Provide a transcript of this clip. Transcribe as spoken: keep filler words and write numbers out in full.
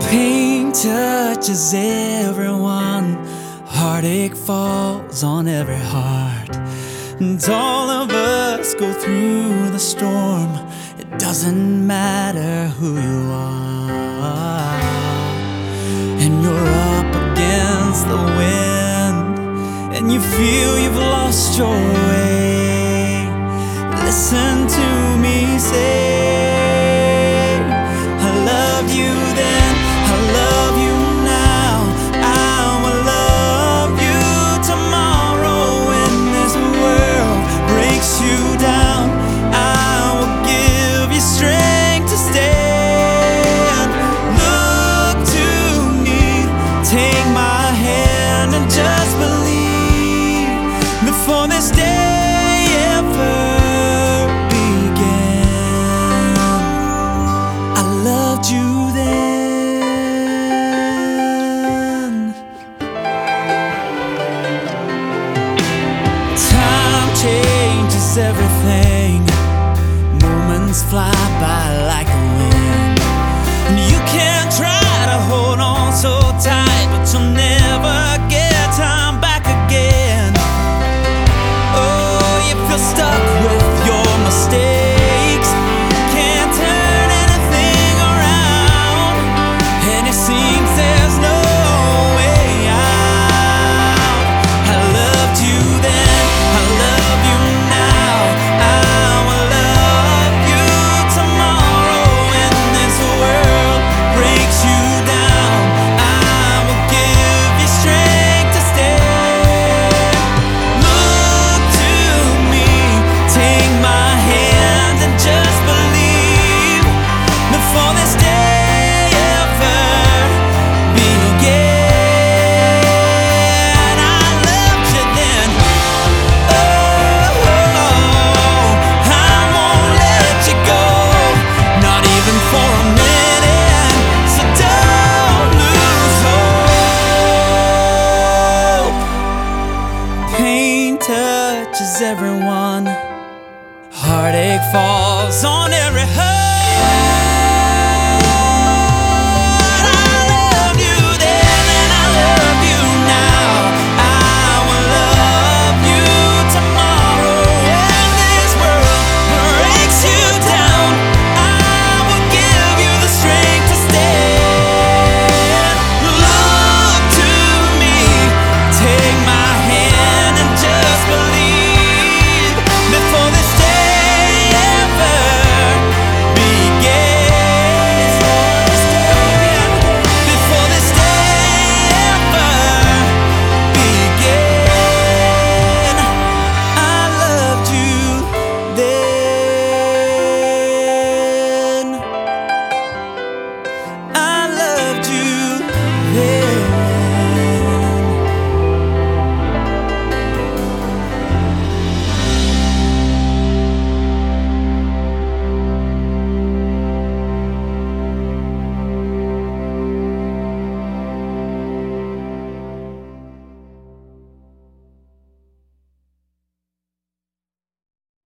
Pain touches everyone, heartache falls on every heart, and all of us go through the storm. It doesn't matter who you are, and you're up against the wind, and you feel you've lost your way. Listen to me say, I loved you then, I love you now, I will love you tomorrow. When this world breaks you down, I will give you strength to stand. Look to me, take my hand, and just believe before this day ever began. I loved you then. Time changes everything. Moments fly by like the wind, and you can try to hold on so tight, but you'll never get time back again. Oh, you feel stuck with your mistakes, can't turn anything around, and it seems there's no way out. I loved you then, I love you now, I will love you tomorrow. When this world breaks you down, I will give you strength to stand. Look to me, take my hand, and just believe before this day ever began. I loved you then. Oh, I won't let you go, not even for a minute. So don't lose hope. Pain touches everyone,